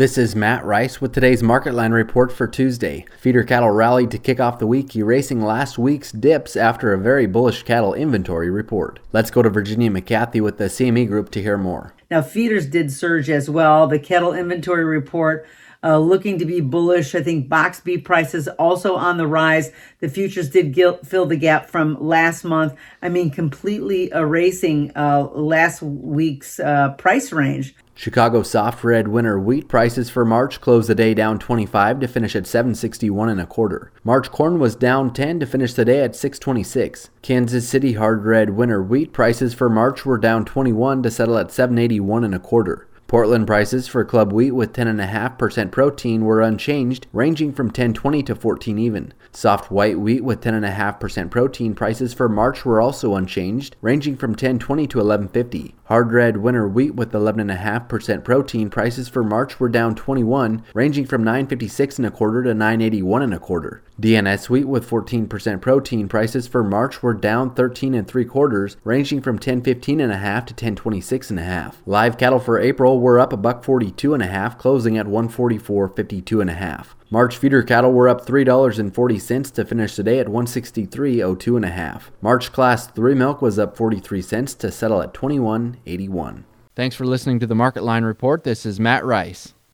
This is Matt Rice with today's Market Line report for Tuesday. Feeder cattle rallied to kick off the week, erasing last week's dips after a very bullish cattle inventory report. Let's go to Virginia McCarthy with the CME Group to hear more. Now, feeders did surge as well. The cattle inventory report looking to be bullish. I think box beef prices also on the rise. The futures did fill the gap from last month. Completely erasing last week's price range. Chicago soft red winter wheat prices for March closed the day down 25 to finish at $7.61 1/4. March corn was down 10 to finish the day at $6.26. Kansas City hard red winter wheat prices for March were down 21 to settle at $7.81 1/4. Portland prices for club wheat with 10.5% protein were unchanged, ranging from $10.20 to $14 even. Soft white wheat with 10.5% protein prices for March were also unchanged, ranging from $10.20 to $11.50. Hard red winter wheat with 11.5% protein prices for March were down 21, ranging from $9.56 1/4 to $9.81 1/4. DNS wheat with 14% protein prices for March were down 13 3/4, ranging from $10.15 1/2 to $10.26 1/2. Live cattle for April were up $1.42 1/2, closing at $144.52 1/2. March feeder cattle were up $3.40 to finish the day at $163.02 1/2. March Class 3 milk was up 43 cents to settle at $21.81. Thanks for listening to the Market Line Report. This is Matt Rice.